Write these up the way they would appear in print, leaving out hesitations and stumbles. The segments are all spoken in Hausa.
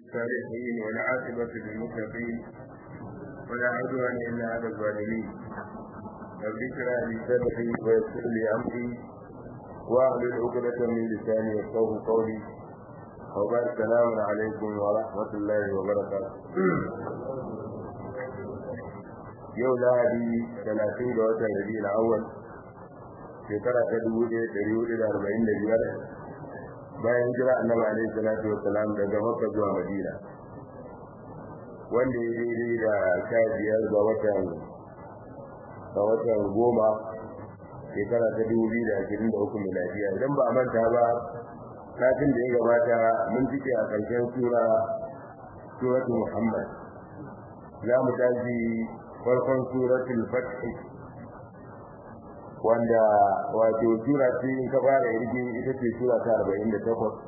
الصالحين والعاقبة للمتقين ولا عدوان إلا على الظالمين. رب اشرح لي صدري ويسر لي أمري واحلل عقدة من لساني يفقهوا قولي. وبعد السلام عليكم ورحمة الله وبركاته. yau lahadi 30 ga watan Rabiul Awwal shekara ta 1445 bayan jira Annabi alaihi salatu wassalam daga Makka zuwa Madina, wanda ya daidai da 15 ga watan goma shekara ta 2023 miladiya. Idan ba a manta ba, kafin da ya gabata mun cike a ƙarshen suratul Muhammad. Za mu tashi farkon suratul Fath, wanda wato sura ce in ka fara irgi ita ce sura ta 48.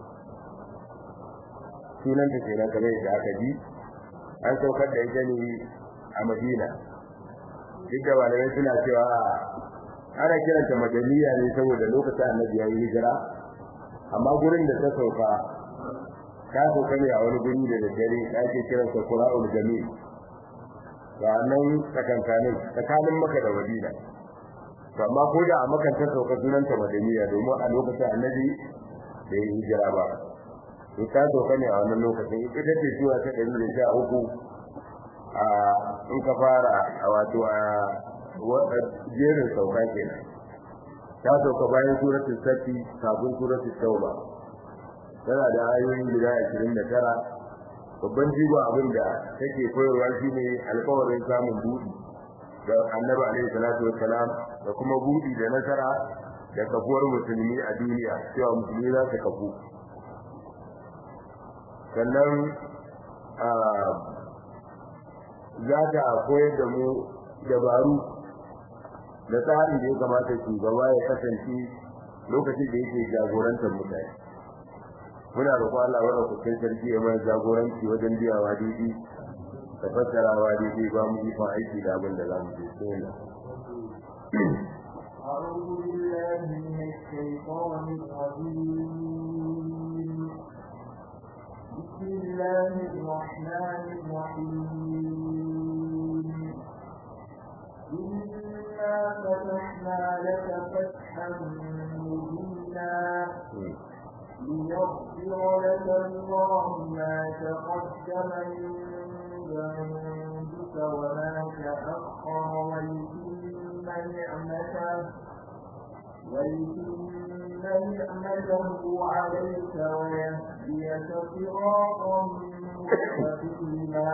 Sunanta kenan kamar da aka ji, an saukar da ita ne a Madina. Duk da malamai suna cewa ana kiranta Madaniya ne saboda lokacin Annabi ya yi hijira, amma gurin da ta sauka ne a wani guri da daddare da ake kiransa Qura'ul Jamil. Ranar tsakanin Makka da Madina, amma ko da a Makka ta sauka sunanta Madaniya domin a lokacin Annabi da ya hijira ba. To ta sauka ne a wannan lokacin, ita ce sura ta 113 in ka fara wato a jerin sauka kenan. Ta sauka bayan suratul Fath kafin suratul Tauba. Tana da ayoyi guda 29. Babban jigo abin da take koyarwa shine alƙawarin samun buɗi da Annabi alaihi salatu wassalam, da kuma buɗi da nasara da kafuwar musulmi a duniya, cewa musulmi za su kafu. Sannan za ta koyar da mu dabaru da tsarin da ya kamata shugaba ya kasance lokacin da yake jagorantar mutane. Muna roƙon Allah wa ɗaukakin sarki ya mana jagoranci wajen biyawa daidai da fassarawa daidai, ba mu ikon aiki da abin da za mu je. أعوذ بالله من الشيطان الرجيم. بسم الله الرحمن الرحيم. إنا فتحنا لك فتحا مبينا ليغفر لك الله ما تقدم من ذنبك وما تأخر ويتم نعمته عليك ويهديك صراطا مستقيما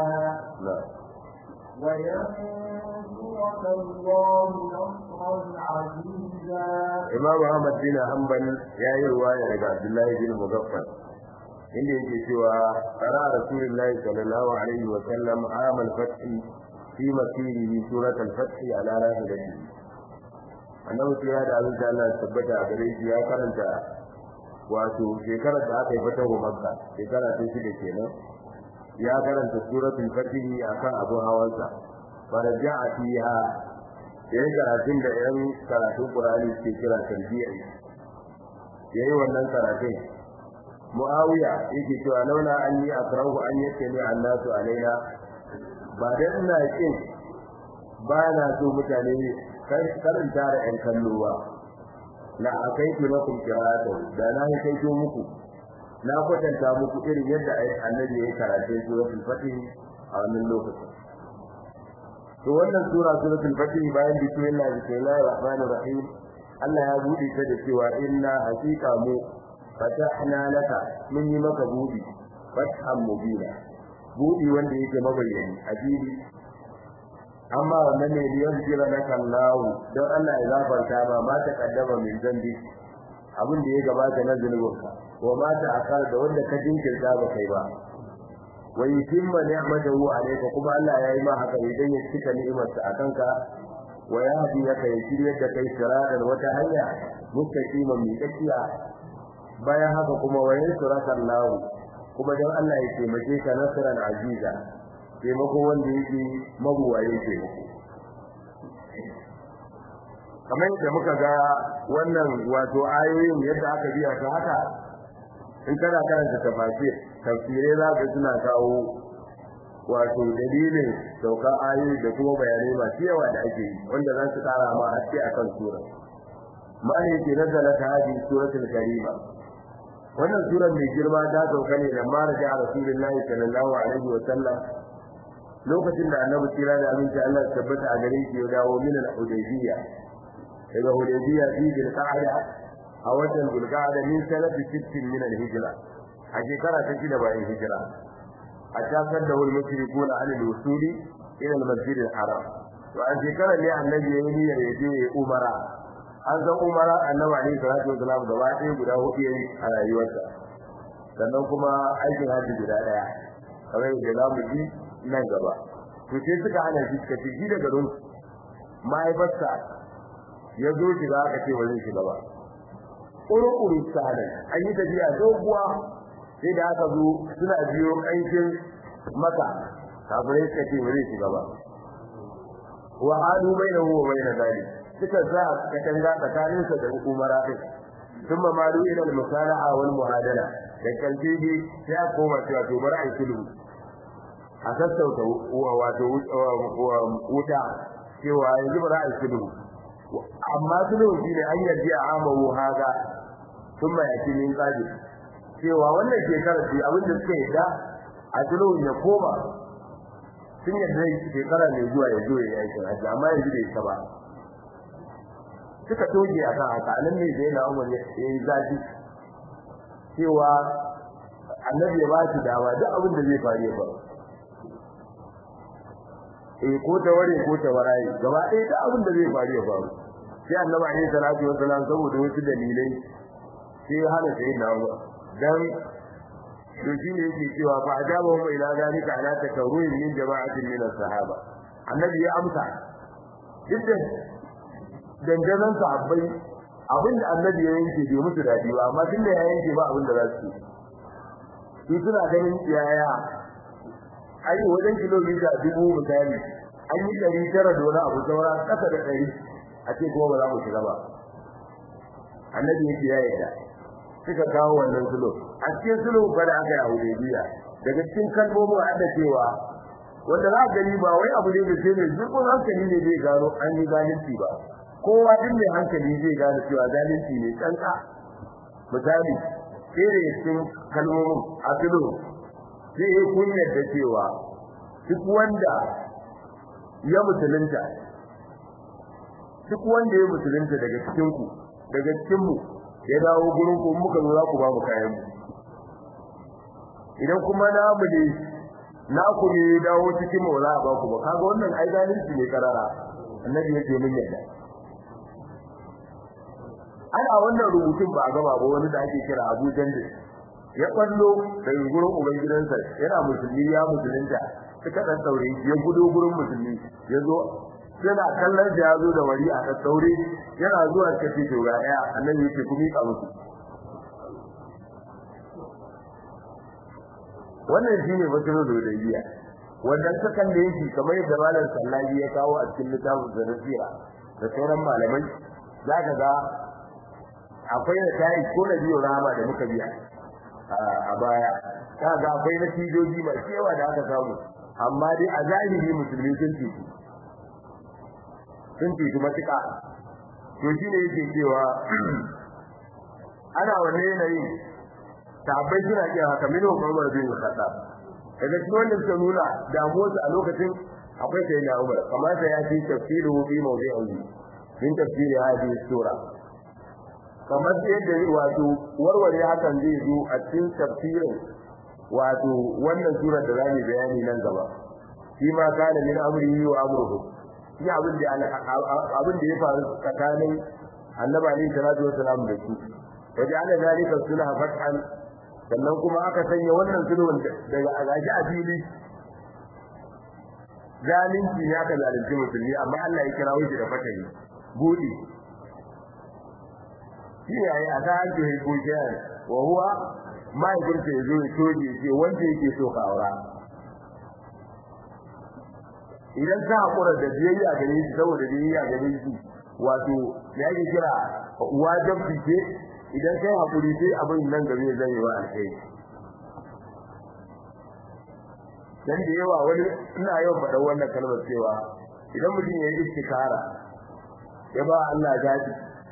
وينصرك الله نصرا عزيزا. Imam Ahmad bin Hanbal ya yi riwaya daga Abdullah bin Mughaffal inda yake cewa qara Rasulullahi sallallahu alaihi wa sallam amal fath fi masirihi surat al-fath ala rahilatihi. Annabi ya da abin da Allah tabbata a gare shi ya karanta wato shekarar da aka yi fatahu Makka, shekara ta 6 kenan. Ya karanta suratul fath akan abun hawansa, faraja'a fiha, yayin karatun da yan karatun Qur'ani ke kira tarbiya. Yayi wannan karatun Muawiya yake cewa launa anni akrahu an yatani annasu alaina, ba dan ina kin ba na so mutane karanta da yan kallowa la akaitu lakum qira'atu, da na kai to muku na kwatanta muku irin yadda Annabi ya karatu suratul Fatih a wannan lokacin. To wannan suratul Fatih bayan bismillahir rahmanir rahim, Allah ya bude ta da cewa inna haqiqa mu fatahna laka, mun yi maka budi fathan mubina, budi wanda yake mabayyani ajili. Amma wannan ne liyan jira laka Allah, don Allah ya zafarta ma ta kaddama min zambi, abin da ya gabata na zunubinka, wa ma ta akar da wanda ka jinkirta ba kai ba. Wa yutimma ni'matahu alayka, kuma Allah ya yi ma haka idan ya cika ni'imarsa akanka, wa yahdiyaka, ya shiryar da kai siratan wata hanya mustaqiman mai tsakiya. Bayan haka kuma wa yansuraka Allah, kuma dan Allah ya taimake ka nasran aziza, taimako wanda yake mabuwaye ke. Kamar yadda muka ga wannan wato ayoyin yadda aka biya ta haka, in kana karanta tafsir tafsirai za ka suna kawo wato dalilin saukar ayoyi da kuma bayanai masu yawa da ake yi wanda za su ƙara ma haske akan sura ma'ana yake nazala ta hadi suratul karima wannan surar mai girma ta sauka ne da mara da rasulullahi sallallahu alaihi wa sallam lokacin da annabi kira da aminci Allah ya tabbata a gare shi ya dawo min al-hudaybiyya daga hudaybiyya fi bil-qa'da a watan bil-qa'da min sanati 60 min al-hijra a shekara ta 6 bayan hijira a takar da wal mushrikuna an al-wusuli ila al-masjid al-haram to a shekara ne annabi ya yi niyyar ya je umara an san umara annabi alaihi salatu wasalam gaba ɗaya guda hudu yayi a rayuwarsa sannan kuma aikin hajji guda ɗaya kamar yadda za mu ji nan gaba to sai suka hana shi suka ce shi da garin mahaifarsa ya zo shiga aka ce wajen shiga ba ƙuru-ƙuru sa'ada an yi tafiya doguwa sai da aka zo suna biyo ƙanshin maka kafirai suka ce wajen shiga ba wa hadu bai da huwa bai da zali suka sa katanga tsakaninsa da umara din ثم مالوا الى المصالحه والمعادله da kalbi sai a koma cewa to bari ai sulhu a sassauta wato wuta cewa yanzu bari ai sulhu amma sulhu shine an yarda a amawu haga kuma yake min kaji cewa wannan shekara ce abin da suka yarda a sulhu ya koma sun yarda shekara mai zuwa ya zo ya yi aikin amma yanzu bai saba suka toge a kan haka nan ne zai na umar ya yi zafi cewa annabi ya ba shi dama duk abin da zai faru ya faru ko ta ware ko ta waraye gaba ɗaya duk abin da zai faru ya faru sai annabi alaihi salatu wasallam saboda wasu dalilai sai ya hana sai na umar dan to shi ne yake cewa fa ajaba hum ila zalika ala takarruhi min jama'atin min as-sahaba annabi ya amsa duk dandanan sahabbai abinda annabi ya yanke bai musu dadi ba amma tunda ya yanke ba abinda za su yi suna ganin yaya ai wajen kilomita 1000 misali an yi 900 da wani abu saura kasa da 100 a ce kuma ba za mu shiga ba annabi yake ya yarda suka kawo wannan sulhu a cikin sulhu fa da aka yi a Hudaybiya daga cikin kalmomin da cewa wanda za ka gani ba wai abu ne da sai ne zurfin hankali ne zai gano an yi zalunci ba kowa din mai hankali zai gane cewa zalunci ne kanka misali sai da cikin kalmomin a sulhu sai ya kunyar da cewa duk wanda ya musulunta daga cikin ku daga cikin mu ya dawo gurin ku muka zo za ku ba mu kayan mu idan kuma namu ne na ku ne ya dawo cikin mu za a ba ku ba kaga wannan ai zalunci ne karara annabi yake mun yadda ana wannan rubutun ba a gaba ba wani da ake kira Abu Jandal ya kwallo daga gurin ubangidansa yana musulmi ya musulunta suka dan daure ya gudo gurin musulmi yazo yana kallon da yazo da wari a daure yana zuwa kace to ga daya annabi yake ku mika musu wannan shine basiru da dadiya wannan sakan da yake kamar yadda malam sallahi ya kawo a cikin littafin Zanziya da sauran malamai zaka ga akwai da tayi ko da biyo rama da muka biya a baya kaga akwai natijoji mai cewa da aka samu amma dai a zahiri musulmi sun ci matuƙa to shine yake cewa ana wanne yanayin tabbai suna cewa haka mino Umar bin Khattab daga cikin wanda suka nuna damuwarsa a lokacin akwai sai na Umar kamar sai ya ci tafsiru bi mawdi'i min tafsiri hadhihi sura kamar yadda wato warware hakan zai zo a cikin tafsirin wato wannan sura da zamu bayani nan gaba shi ma kana min amrihi wa amruhu shi abin da ya faru tsakanin annabi alaihi salatu wasalam da su waja'ala zalika sulha fathan sannan kuma aka sanya wannan sulhun daga agaji a fili zalunci ya ka zalunci musulmi amma Allah ya kira shi da fatahi gudi shi ne ai a kan da yake gojiya wa huwa mai gurte yazo ya toje ce wanda yake so ka aura idan ka hakura da biyayya gare shi saboda biyayya gare shi wato ya yi kira wajibi ce idan kai hakuri sai abin nan gabe zai yi wa alkai dan da yawa wani ina yawan faɗa wannan kalmar cewa idan mutum ya yi istikara ya ba Allah gaji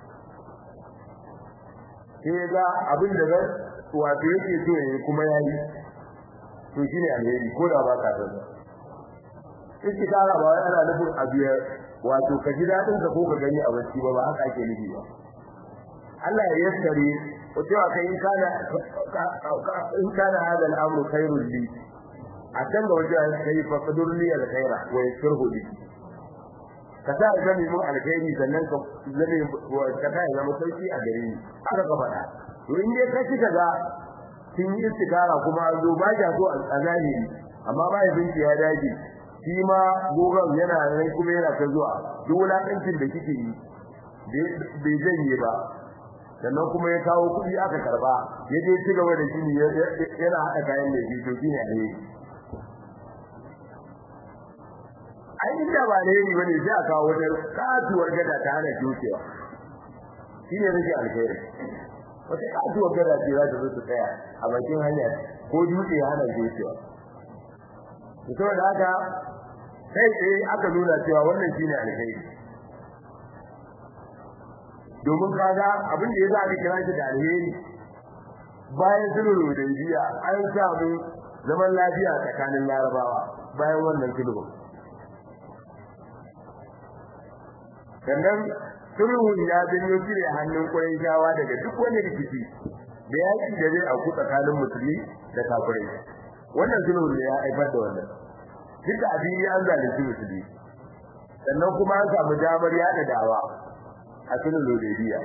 sai ga abin da zai wato yake so yayi kuma yayi to shine alheri ko da ba ka san istikara ba wai ana nufin abiya wato ka ji dadin ka ko ka gani a bacci ba haka ake nufi ba Allah ya yassare ko cewa kai in kana hada al'amru khairul li a can da wajen kai fa qadurli al-khaira wa yasirhu li ka sa zami mun alkhairi sannan ka zame ka ta zama sauki a gare ni aka ka faɗa to in dai ka ci kaga kin yi istikara kuma an zo ba ja so a zahiri amma ba ya binci ya dace shi ma gogon yana nan kuma yana ta zuwa duk wulakancin da kike yi bai janye ba sannan kuma ya kawo kuɗi aka karba ya je ci gaba da shi yana haɗa kayan da shi to shine alheri ai inda ba alheri bane sai a kawo wata katuwar gada ta hana jucewa shine rage alheri wata katuwar gada ce za ta zo ta tsaya a bakin hanya ko dutse ya hana jucewa saboda haka sai aka nuna cewa wannan shine alheri domin kaga abin da yasa aka kira shi da alheri bayan sulhu da jiya an samu zaman lafiya tsakanin larabawa bayan wannan sulhu sannan sulhu ya janyo cire hannun Qurayshawa daga duk wani rikici da yaki da zai auku tsakanin musulmi da kafirai wannan sulhu ne ya haifar da wannan duk da abin an zalunci musulmi sannan kuma an samu damar yada dawa a sulhu Hudaybiya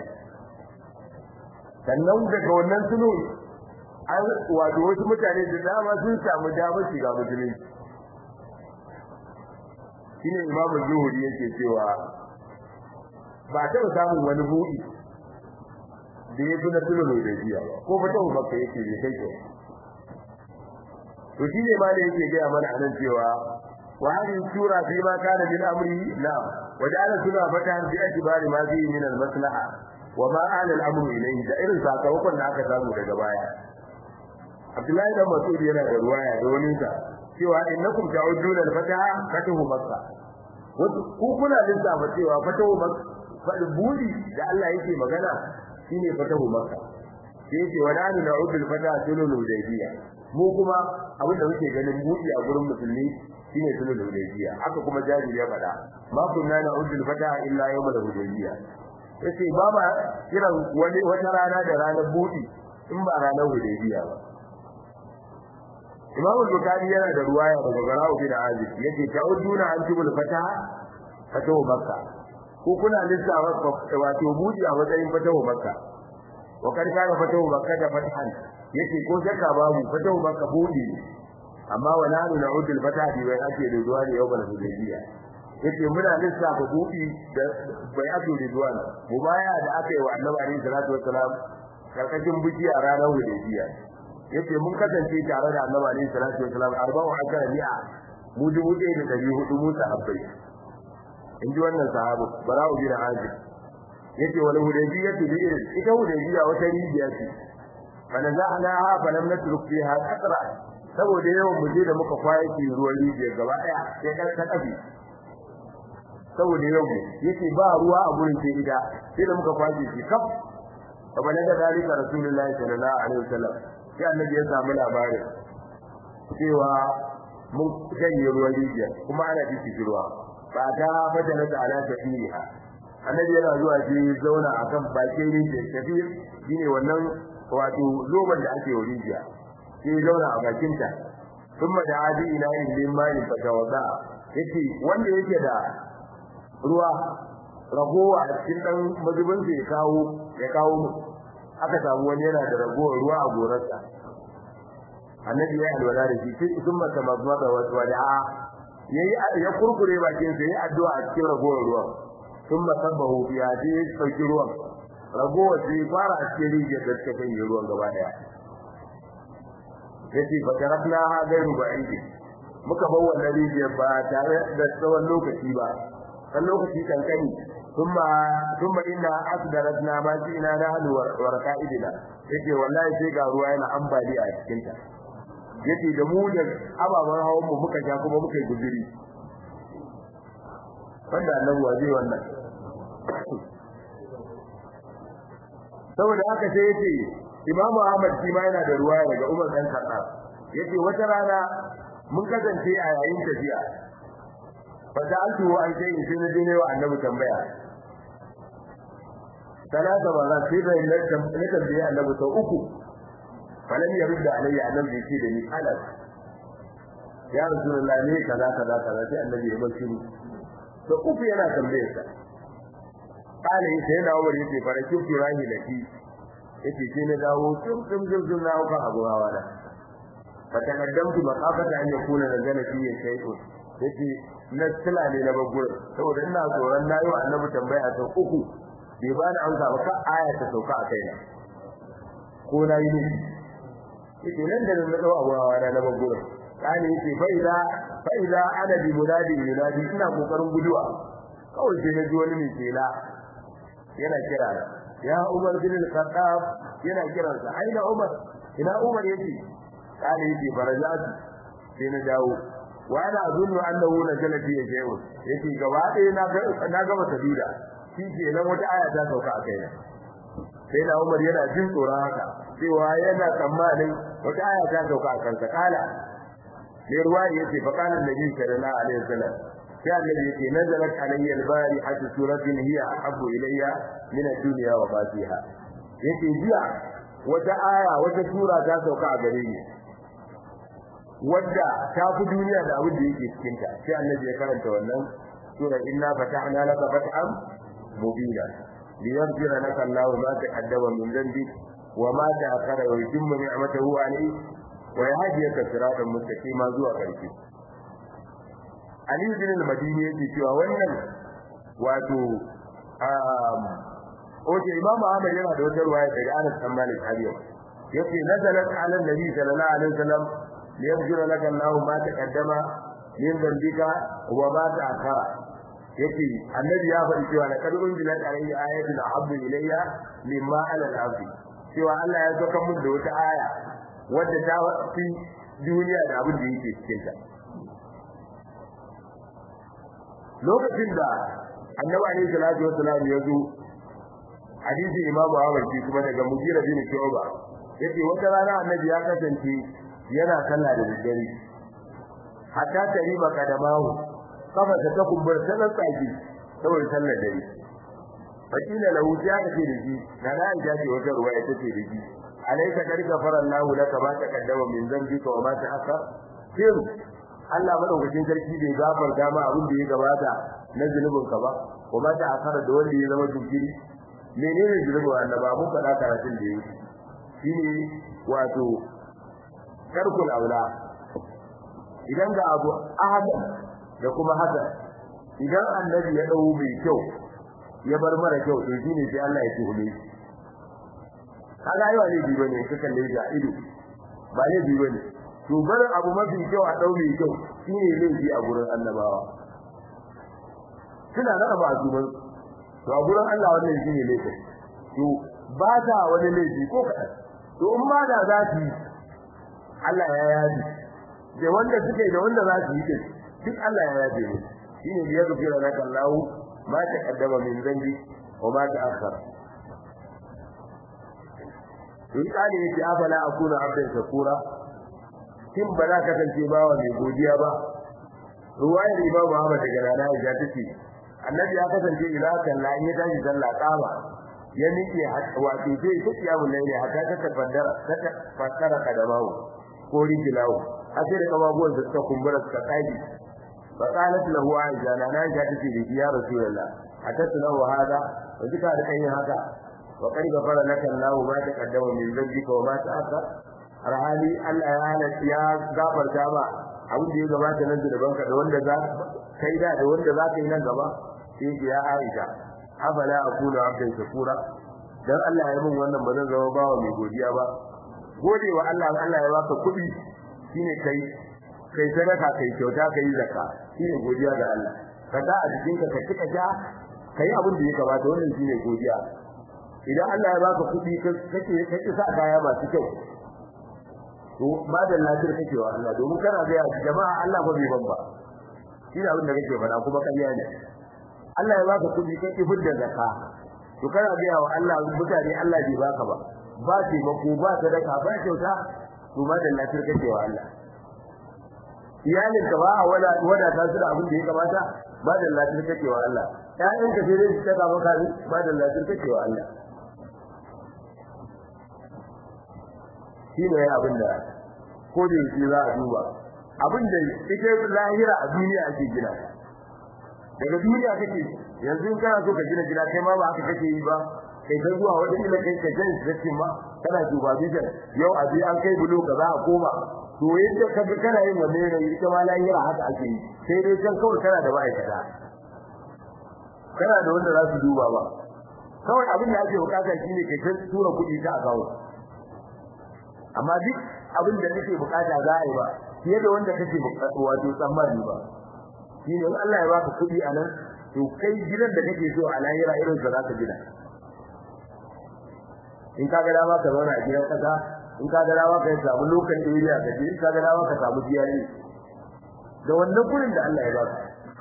sannan daga wannan sulhu an wato wasu mutane da dama sun samu damar shiga musulunci shine Imam Zuhri yake cewa ba ta samun wani buɗi da ya tuna sulhu Hudaybiya ko ba ta Makka yake bai kai to shine ma da yake ga mana anan cewa wa hadhihi sura fi ma kana min amri la waja'ala sura fatahan bi atibari ma fi min al-maslaha wa ma ala al-amru ilayhi da irin sakamakon da aka samu daga baya Abdullahi da Mas'ud yana da ruwaya da wani sa cewa innakum ta'uduna al-fataha fatahu Makka wato ku kuna lissafa cewa fatahu Makka budi da Allah yake magana shine fatahu Makka sai yake wa nanu na'udul al-fataha sulul Hudaybiya mu kuma abin da muke ganin budi a gurin musulmi shine sulul Hudaybiya haka kuma Jabir ya faɗa ma kunna na'udul fataha illa yawmal Hudaybiya yace baba kiran wata rana da ranar budi in ba ranar Hudaybiya ba Imam Bukhari yana da ruwaya daga Bara'u bin Azib yake ta'uduna antibul fataha fatahu Makka ko kuna lissafa wato budi a matsayin fatahu Makka wa kad kana fatahu Makka da fatahan yace ko shakka babu fatahu Makka budi amma wala na'udul fataha bi ake da duwa da yawmal Hudaybiya yace muna lissafa budi da bai ake da duwa mubaya da aka yi wa Annabi alaihi salatu wassalam karkashin biki a ranar Hudaybiya yace mun kasance tare da Annabi alaihi salatu wasallam 40 mi'a mu 1400 mu sahabbai inji wannan sahabu Bara'u bin Azib yace wal Hudaybiyya bi'ir ita Hudaybiyya wata rijiya ce bana za ana ha balam natruk fiha qatra saboda yawan muje da muka kwaye ki ruwan rijiya gaba daya sai kar ta kafi saboda yawan yace ba ruwa a gurin sai ida sai da muka kwaye shi kaf kamar da dalika Rasulullahi sallallahu alaihi wasallam sai annabi ya samu labarin cewa mun janye ruwan rijiya kuma ana cikin ruwa ba ta fadana ta ala tafiha annabi yana zuwa shi zauna akan bakin rijiya tafir shine wannan wato loban da ake yi rijiya sai zauna a bakin ta kuma da adi ila ilmin mali fatawadda yace wanda yake da ruwa ragowa a cikin dan mazubin sai ya kawo mu aka samu wani yana da ragowar ruwa a gorarsa annabi ya alwala da shi sai kuma tamazmada wa wada'a yayi ya kurkure bakin sa yayi addu'a a cikin ragowar ruwa kuma sabbahu bi hadi sauki ruwan ragowar sai fara a cikin rijiyar da take kan ruwan gaba daya yace fa tarakna ha gairu ba'idi muka bar wannan rijiyar ba tare da tsawon lokaci ba kan lokaci kankani ثم إنا أصدرتنا ما جئنا نحن ورقائدنا yake wallahi sai ga ruwa yana ambali a cikin ta yace da mu da ababan hawan mu muka ja kuma muka yi guzuri wanda annabi waje wannan saboda haka sai yace Imam Ahmad shi ma yana da ruwaya daga Umar dan Khattab yace wata rana mun kasance a yayin tafiya fa sa'altu an sai in sai ne wa annabi tambaya talata ba sai da ne tambaya annabi sau uku falan ya rudda alayya annabi yake da ni ala ya rasulullahi ne kaza kaza kaza sai annabi ya bar shiru to uku yana tambaye sa kale sai da Umar yace faraki firahi laki yace sai na dawo zum na ka abu hawa da fatakaddamtu maqafata an yakuna nazala fi shay'un yace na tsila ne na bagur saboda ina tsoron nayi wa annabi tambaya ta uku bai ba da amsa ba ka aya ta sauka a kaina ko nayi ne yace nan da na dawo abu hawa na bagur kani yace fa idza ana bi munadi ina kokarin guduwa kawai sai na ji wani mai kela yana kira ya Umar bin al-Khattab yana kiransa aina Umar ina Umar yake kale yake farajat sai na dawo wa ana azunnu annahu nazala fi shay'un yake gaba ɗaya na gaba sabida shi ke nan wata aya ta sauka a kaina sai da Umar yana jin tsoron haka cewa yana tsammanin wata aya ta sauka a kansa kala sai ruwaya yace fa kana nabi sallallahu alaihi wasallam sai annabi yake nazalat alayya al-barihatu suratun hiya ahabbu ilayya min ad-dunya wa ma fiha yake jiya wata aya wata sura ta sauka a gare ni wadda ta fi duniya da abin da yake cikin ta sai annabi ya karanta wannan sura inna fatahna laka fathan mubina liyaghfira laka Allahu ma taqaddama min dhanbi wa ma ta'akhkhara wa yutimma ni'matahu alayka wa yahdiyaka siratan mustaqima zuwa ƙarshe Ali bin al-Madini yake cewa wannan wato oke Imam Ahmad yana da wata ruwaya daga Anas bin Malik hadiyo yake nazalat ala nabi sallallahu alaihi wasallam liyaghfira laka Allah ma taqaddama min dhanbika wa ma ta'akhkhara yake annabi ya faɗi cewa la kad unzilat alayhi ayatun ahabbu ilayya mimma ala al-ardi cewa Allah ya saka mun da wata aya wadda ta fi duniya da abin da yake cikin ta lokacin da annabi alayhi salatu wasallam ya zo hadisi imamu Ahmad shi kuma daga Mughira bin Shu'ba yace wata rana annabi ya kasance yana sallah da daddare hatta tarima kadamahu kafa ta kumbur sanan tsaki saboda sallar dare fakila lahu ya kace da shi na da ya ce wata ruwaya tace da shi alayka karika farallahu laka ma taqaddama min dhanbika wa ma ta'akhkhar sir Allah madaukakin sarki bai gafarta ma abin da ya gabata na zunubinka ba kuma ta akara da wanda ya zama jinkiri menene zunubin annaba mun faɗa karatun da yake shine wato karkul aula idan ga abu ahadan da kuma hasan idan annabi ya dau mai kyau ya bar mara kyau to shine sai Allah ya tuhume shi kaga yawa ne bi bane ka kalle ga ido ba ne bi bane to bar abu mafi kyau a dau mai kyau shine laifi a gurin annabawa suna da ba zuban to a gurin Allah wannan shine laifi to ba ta wani laifi ko kada to in ma da za su Allah ya yaji da wanda suke da wanda za su yi duk Allah ya yaji ne shine ya gafira laka Allah ma ta kaddama min zambi wa ma ta akhar in kale yake afala akuna abdan shakura kin ba za ka kasance bawa mai godiya ba ruwayar Imam Ahmad daga Nana Aisha tace annabi ya kasance idan kalla in ya tashi sallah kama ya nike wato sai ta kiyamu laili haka ta tafaddara ta fassara kadamawo ko rijilawo sai da kababuwan da suka kumbura suka tsage fa qalat lahu Aisha Nana Aisha tace da ya Rasulullah ataslahu hada wa duka da kai haka wa qad ghafara laka Allah ma taqaddama min dhanbika wa ma ta'akhkhara arhali Allah ya gafarta ba abin da ya gabata nan da banka da wanda za kai da wanda za ka yi nan gaba sai ya Aisha afala aqulu abdan shakura dan Allah ya mun wannan bazan zama bawa mai godiya ba godewa Allah Allah ya baka kudi shine kai sadaka kai kyauta kai zakka shine godiya ga Allah kada a cikin ka kika ja kai abin da ya gabata wannan shine godiya idan Allah ya baka kudi kake sa kaya masu kyau to madan lafiyar kake wa Allah domin kana ga jama'a Allah ba bai ban ba shi ne abin da kake faɗa kuma kariya ne Allah ya baka kudi kai ki fidda zakka to kana ga wa Allah mutane Allah bai baka ba ce mako ba sadaka ba kyauta to madan lafiyar kake wa Allah iyalin ka ba wada ta su da abin da ya kamata madan lafiyar kake wa Allah ƴaƴan ka sai dai su taka maka madan lafiyar kake wa Allah shi ne abin da ko da yake za a duba abin da ita lahira a duniya ake gina daga duniya kake yanzu in kana so ka gina gida kai ma ba haka kake yi ba kai ta zuwa wata ila kai ka jin sakin ma kana duba bijan yau a an kai bulo ka za a koma to yadda ka ga kana yin wannan ne ita ma lahira haka ake yi sai dai can kawai kana da ma'aikata kana da wanda za su duba ba kawai abin da ake bukata shine kai ta tura kuɗi ta akawo amma duk abin da kake bukata za a yi ba fiye da wanda kake wato tsammani ba shine in Allah ya baka kudi anan to kai gidan da kake so a lahira irin sa zaka gina in ka ga dama ka zauna a gidan kasa in ka ga dama ka samu lokacin area ka je in ka ga dama ka samu diyari da wannan kudin da Allah ya baka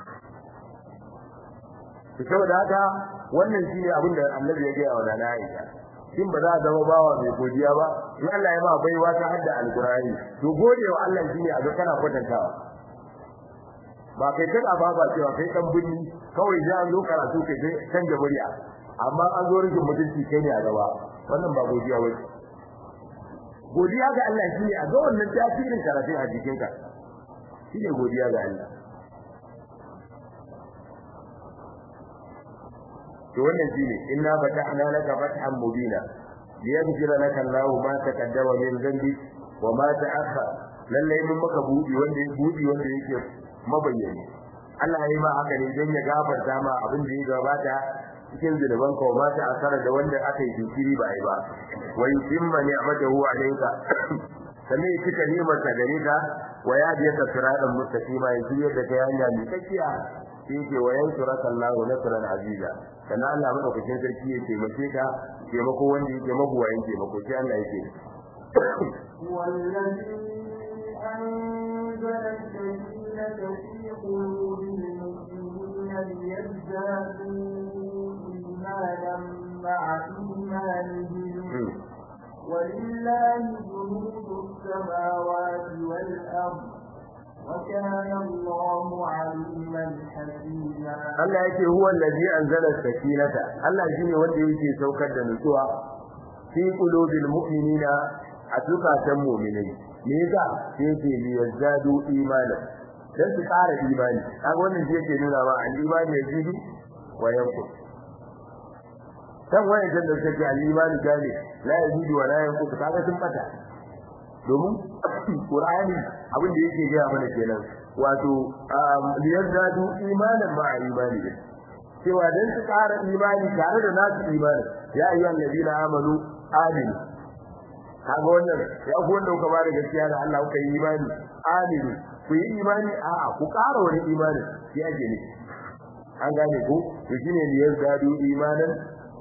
to saboda haka wannan shine abin da Annabi ya ga wa Nana Aisha shin ba za a zama bawa mai godiya ba in Allah ya ba baiwa ta hadda alqur'ani to godewa Allah shine a ga kana kwatantawa ba kai kada ba cewa kai dan binni kawai da an zo karatu kai dai kan da bari'a amma an zo rikin mutunci kai ne a gaba wannan ba godiya ba godiya ga Allah shine a ga wannan tasirin karatun a jikinka shine godiya ga Allah to wannan shine inna fatahna laka fathan mubina liyaghfira laka Allahu ma taqaddama min dhanbi wa ma ta'akhkhara lalle mun maka budi wanda yake mabayyani Allah yayi ma haka ne dan ya gafarta ma abin da ya gabata cikin zunuban ka ma ta'akhkhara da wanda aka yi jinkiri ba ai ba wa yutimma ni'matahu alayka sannan ya cika ni'mar ta gare ka wa yadiyaka siratan mustaqima ya shirye da kai hanya mai tsakiya yake wa yansuraka Allahu nasran aziza kana Allah madaukakin sarki ya taimake ka taimako wanda yake mabuwayin taimako sai Allah yake wallazi anzala sakinata fi qulubil mu'minina liyazdadu imanan ma'a imanihim ولله جنود السماوات والأرض وكان الله عليما حكيما Allah yake huwa allazi anzala sakinata Allah shine wanda yake saukar da nutsuwa fi qulubil mu'minina a zukatan mu'minai me yasa yake li yazadu imana dan su ƙara imani kaga wannan shi yake nuna ma al-imani yazidu wa yanqus dan wayan da take al-imani gane la yazidu wa la yanqus kaga sun bata domin Qur'ani abin da yake gaya mana kenan wato liyazdadu imanan ma'a imani cewa dan su ƙara imani tare da nasu imani ya ayyuhan ladina amanu aminu kaga wannan ya ku wanda kuka bada gaskiya da Allah kuka yi imani aminu ku yi imani a'a ku ƙara wani imani shi ake ne an gane ku to shine liyazdadu imanan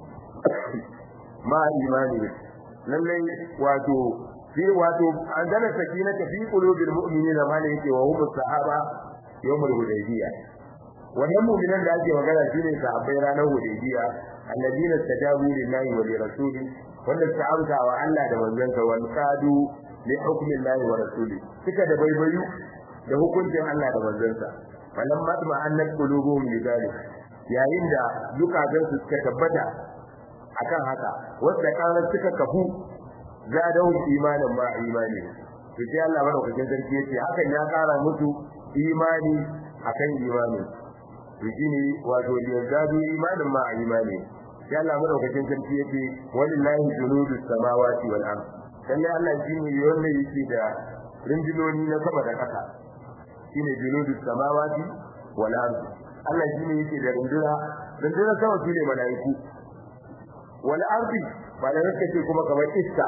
ma'a imani lallai wato anzala sakinata fi qulubil mu'minina ma ne yake wa hum sahaba yawmul hudaybiyah wannan mu'minan da ake magana shine sahabbai ranar hudaybiyah alladina tajabu lillahi wa lirasuli wanda suka amsa wa Allah da manzansa wal qadu li hukmillahi wa rasuli suka da baibayu da hukuncin Allah da manzansa falamma ma'annat qulubuhum lidalik yayin da zukatansu suka tabbata akan haka wanda karar suka kafu zadau imanin ma imani to sai Allah madaukakin sarki yace hakan ya kara musu imani akan imani to shine wato yazadu imanin ma imani sai Allah madaukakin sarki yace wallahi junudus samawati wal ard sai Allah shine wanda yake da rinjiloni na sama da kasa shine junudus samawati wal ard Allah shine yake da rinjila sama shine malaiku wal ardi ba da kake kuma kamar iska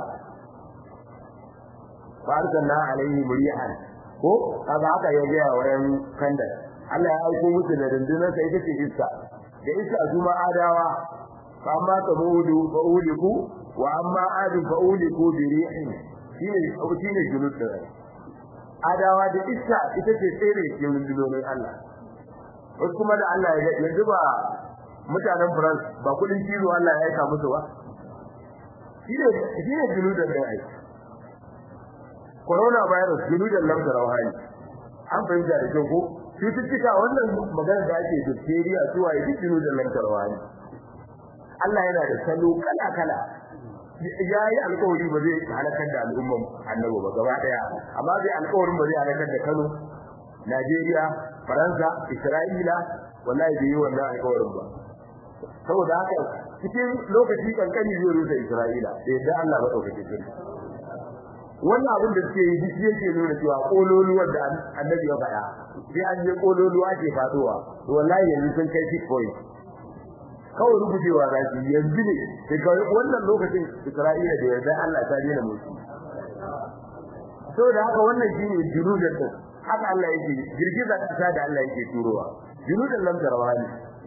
farkanna alaihi murihan ko kaga haka ya ga wurin kanda Allah ya aiko musu da rundunar sai take iska da iska kuma adawa fa amma tamudu fa uliku wa amma adu fa uliku bi rihin shine junud da adawa da iska ita ce tsere ke rundunonin Allah wasu kuma da Allah ya yanzu ba mutanen France ba kudin cizo Allah ya aika musu ba shine junudan da ai corona virus junudan lamsa rawhani an fahimta da kyau ko cututtuka wannan magana da ake diphtheria zuwa yi junudan lamsa rawhani Allah yana da salo kala yayi alƙawari ba zai halakar da al'umman annabi ba gaba daya amma zai alƙawarin ba zai halakar da Kano Najeriya Faransa Isra'ila wallahi bai yi wannan alƙawarin ba saboda haka cikin lokaci kankani zai rusa Isra'ila da yadda Allah ba dauke shi wannan abin da suke yi shi yake nuna cewa kololuwar da annabi ya faɗa sai an je kololuwa ke faduwa to wallahi yanzu sun kai 6 point kawai rubucewa za su yanzu ne daga wannan lokacin Isra'ila da yarda Allah ta dena musu saboda haka wannan shine junudan din haka Allah yake girgiza ta da Allah yake turowa junudan lam tarawani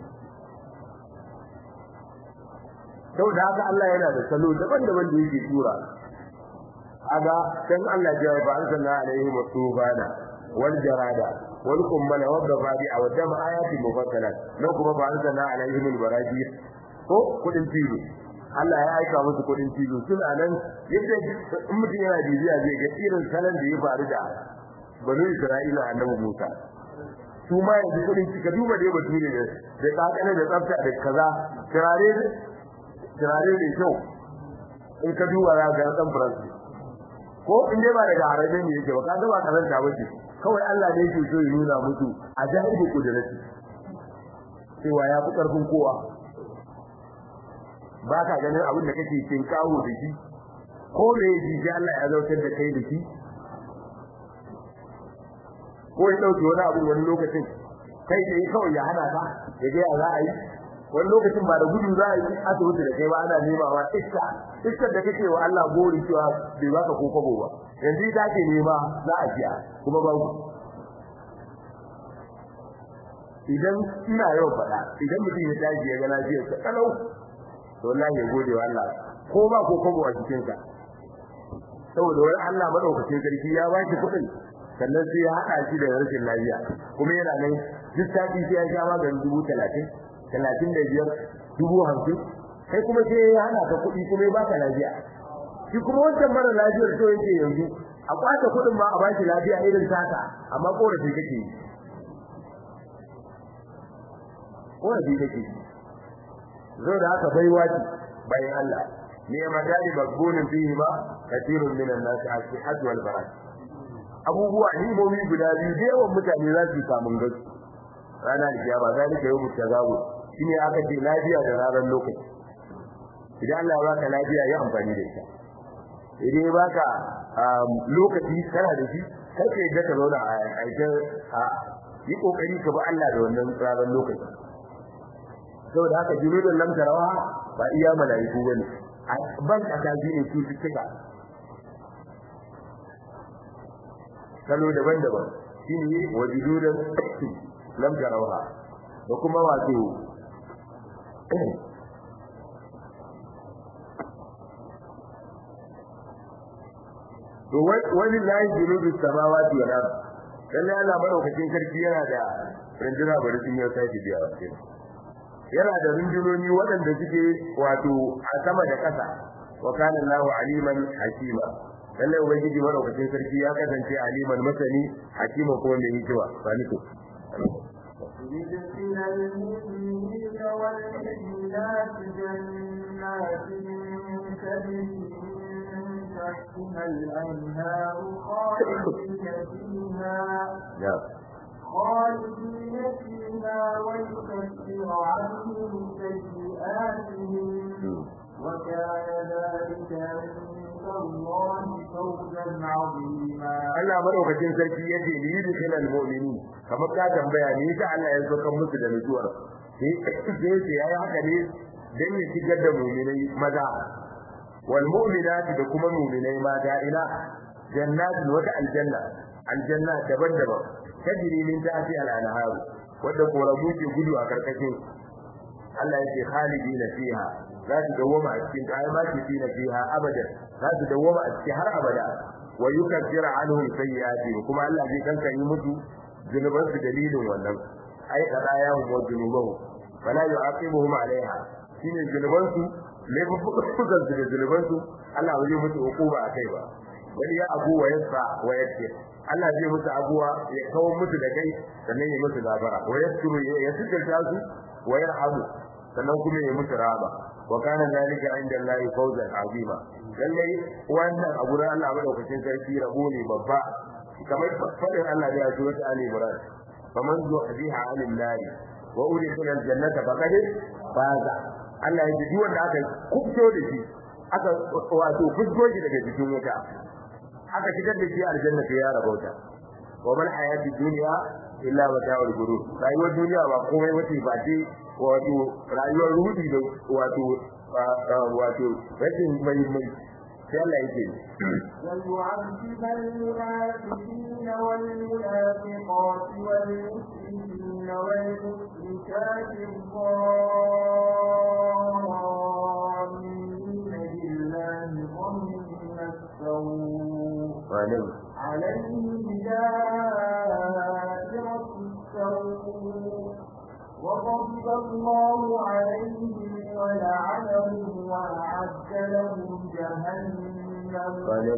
saboda haka Allah yana da salo daban-daban da yake tura aga dan Allah ya ba anzalna alaihi wasubana wal jarada wal kummala wa dafabi aw dam ayati mufassalat nan kuma ba anzalna alaihim al baraji ko kudin tilo Allah ya aika musu kudin tilo suna nan yadda in mutum yana bibiya zai ga irin salan da ya faru da banu Isra'ila annabi Musa su ma yanzu kudin ka duba dai bature ne da kakane da tsafta da kaza turare ne kyau in ka duba za ga dan France ko in dai ba daga harabe ne yake ba ka ga ba karanta ba ce kawai Allah ne yake so ya nuna musu ajaibu kudrati cewa ya fi karfin kowa ba ka ganin abin da kake cin kawo da shi ko me yake Allah ya zautar da kai da shi ko ya dauke wani abu wani lokacin kai da kawai ya hana ka ya ga za a yi wani lokacin ba da gudu za a yi asibiti da kai ba ana nema wa iska da kake wa Allah gori cewa bai baka ko kwabo ba yanzu ita ke nema za a jiya kuma babu idan ina yau faɗa idan mutum ya tashi ya ga lafiyar sa kalau to wallahi ya gode wa Allah ko ba ko kwabo a cikin ka saboda wani Allah madaukakin sarki ya ba shi kuɗin sannan sai ya haɗa shi da rashin lafiya kuma yana nan duk sati sai ya sha maganin 35,000 kai kuma sai ya hana ka kuɗi kuma ba ka lafiya shi kuma wancan mara lafiyar to yake yanzu a kwata kuɗin ma a ba shi lafiya irin taka amma korafi kake yi korafi kake yi zo da haka baiwa ce bayan Allah ne ma dali magbunin fihi ba kathirun minan nas al-sihhat wal barat abubuwa himomi guda biyu da yawan mutane za su samu gasu rana da kiyama zalika yawmut tagabun shine aka ce lafiya da ranar lokaci idan Allah ya baka lafiya ya amfani da ita idan ya baka lokaci kana da shi kai kai da ka zauna a yi kokari ka ba Allah da wannan ranar lokaci saboda haka junudun lam tarawa ba iya malaiku bane ban kasa ne su tuka kalo daban-daban shine wajududan lam tarawa da kuma wato to wani lahi junudu samawati wal ard dan Allah madaukakin sarki yana da rinjina bari sun yau sai biya wace yana da rinjinoni waɗanda suke wato a sama da ƙasa wa kana Allahu aliman hakima lalle ubangiji madaukakin sarki ya kasance aliman masani hakima ko mai hikima sani ko ليدخل المؤمنين والمؤمنات جنات تجري من تحتها الأنهار خالدين فيها ويكفر عنهم سيئاتهم وكان ذلك الله فوزا عظيما Allah madaukakin sarki yace li yudkhilal mu'minin kamar ka tambaya ne ta Allah ya zo kan musu da nutsuwar sai yayi haka ne dan ya shigar da mu'minai maza wal mu'minati da kuma mu'minai mata ila jannatin wata aljanna daban-daban tajri min tahti al-anhar wadda korabu ke gudu a karkashin Allah yake khalidina fiha za su dawoma a cikin ayyamati fiha abadan za su dawoma a cikin har abada wa yukaffiru anhum sayyi'atihim kuma Allah zai kankare musu zunuban su dalilin wannan ai qadayahum wa dhunubuhum wala yu'aqibuhum 'alayha shine zunuban su laifukan su da zunuban su Allah zai musu hukuma akai ba wani ya abu wa yasfa wa yakfir Allah zai musu abuwa ya kawo musu da kai sannan ya musu gafara wa yasuru ya sitirta su wa yarhamu sannan kuma ya musu rahama wa kana zalika inda Allah fawzan azima lalle wannan abu da Allah madaukakin sarki rabo ne babba kamar fadin Allah da ya ce wata ali murad faman zuhziha 'anil nar wa udkhila al-jannata faqad faza Allah ya ji wanda aka kubto da shi aka wato fusgo shi daga cikin wuta aka shigar da shi aljanna sai ya rabauta wa man hayati dunya illa mata'ul ghurur rayuwar duniya ba komai wace ba ce wato rayuwar rudi da wato rashin mai sai Allah yake ويعذب المنافقين والمنافقات والمشركين والمشركات الظالمين بالله ظن السوء عليهم دائرة السوء وغضب الله عليهم ولعنهم وأعد لهم جهنم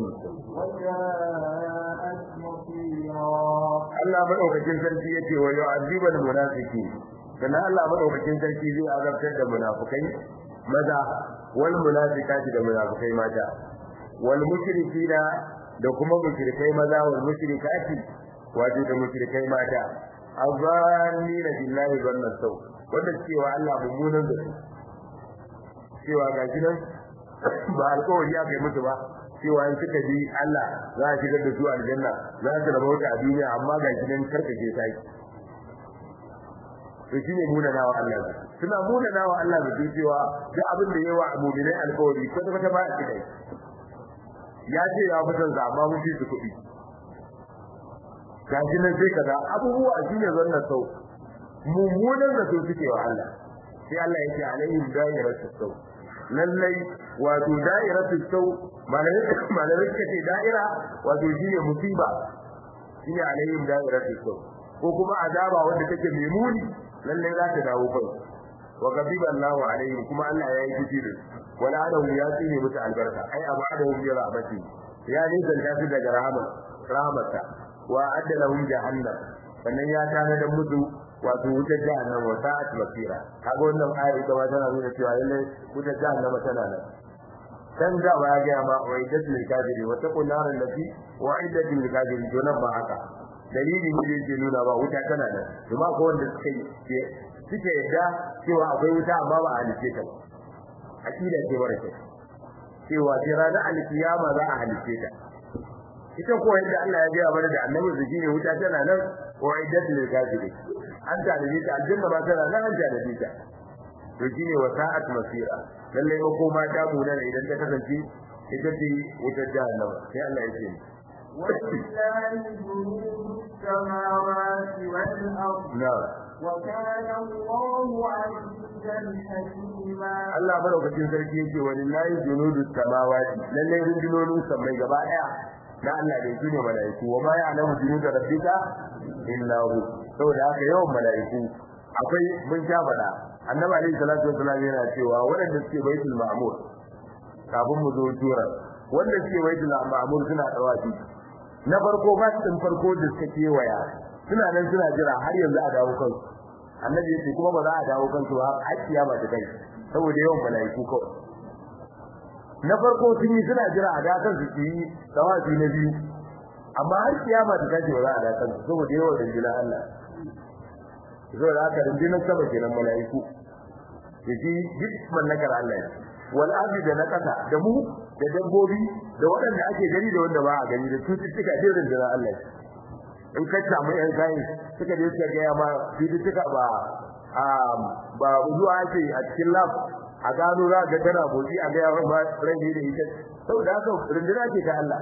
وجاءت مصيرا. الله مدوكين sarki yace wa yu'adhibul munafiqin kana Allah madaukakin sarki zai azabtar da munafikai maza wal munafiqati da munafikai mata wal mushrikina da kuma mushrikai maza wal mushrikati wato da mushrikai mata azannina billahi zanna sau wanda cewa Allah mummunan da su cewa ga gidan ba alƙawari ya kai musu ba cewa in suka bi Allah za a shigar da su aljanna za su rabauta a duniya amma ga gidan karkace sai to shine munanawa Allah suna munanawa Allah da cewa duk abin da yawa mu'minai alƙawari ko ta ba shi dai ya ce ya fitar da amma mun fi su kuɗi gashi nan sai kaza abubuwa shine zanna sau mummunan da su suke wa Allah sai Allah yake alaihim da'iratus sau lallai wato da'iratus sau malamai suka ce da'ira wato shine musiba shine alaihim da'iratus sau ko kuma azaba wanda take mai muni lallai za ta dawo kai wa ghadiba Allahu alaihim kuma Allah ya yi fushi da wala adahu ya tsine musu albarka ai abadahu bi rahmati ya ne zanta su daga rahmata wa adalahum jahannam sannan ya tana da mutu wato wutar jahannam wa sa'at masira kaga wannan ayar da wata na nuna cewa lalle wutar jahannam tana nan dan da ba ya ga ma waidatul kafiri wa taqul nar allati wa'idatul kafiri to nan ba haka dalili ne yake nuna ba wuta tana nan kuma ko wanda suke yadda cewa akwai wuta amma ba a halice ta akida ce barke cewa sai ranar alkiyama za a halice ta ita ko yadda Allah ya gaya mana da annabi zuki ne wuta tana nan wa iddat lil kafiri an ta da ta aljanna ba tana nan an ta da ta to shine wa sa'at masira lalle ko koma ta muna idan ta kasance ita ce wuta jahannama sai Allah ya ce ولله جنود السماوات والأرض وكان الله عزيزا حكيما. الله madaukakin sarki yake walillahi junudus samawati lalle rundunonin samai gaba daya da Allah da yake malaiku wa ma ya'lamu junuda rabbika illa hu saboda haka yawan malaiku akwai mun ja bada annabi alaihi salatu wasallam yana cewa wanda suke baitul ma'mur kafin mu zo tura wanda suke baitul ma'mur suna tawafi na farko ba su farko da suke kewaya suna nan suna jira har yanzu a dawo kansu annabi yace kuma ba za a dawo kansu har kiyama ta kai saboda yawan malaiku kawai na farko sun yi suna jira a dakan su yi tawafi na biyu amma har kiyama ta kai ba za a dakan su saboda yawan dindilan Allah saboda haka dindilan sama kenan malaiku yaji duk mallakar Allah wal ardi da nakasa da mu da dabbobi da waɗanda ake gani da wanda ba a gani da cututtuka da dindilan Allah in ka samu yan sai suka je suka ga ma cututtuka ba zuwa ake a cikin lab a gano za ga tana boci a ga ya ba rage da ita saboda haka rindina ce ta Allah